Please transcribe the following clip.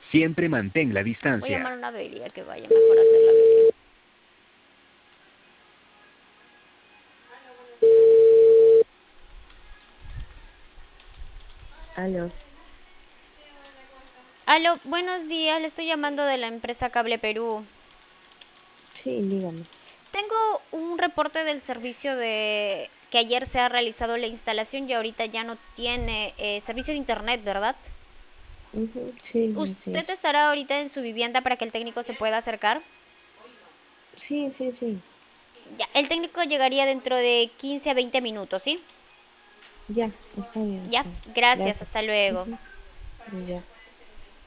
Siempre mantén la Voy a llamar distancia. a una avería que vaya mejor a hacer la avería. Aló, Aló, buenos días, le estoy llamando de la empresa Cable Perú. sí, dígame. Tengo un reporte del servicio de que ayer se ha realizado la instalación y ahorita ya no tiene servicio de internet, ¿verdad? Ujú, sí, así ¿Usted es. estará ahorita en su vivienda para que el técnico se pueda acercar? Sí, sí, sí. Ya, el técnico llegaría dentro de 15 a 20 minutos, ¿sí? Ya, está bien, Ya, está bien. gracias, Gracias. hasta luego. Ujú, ya.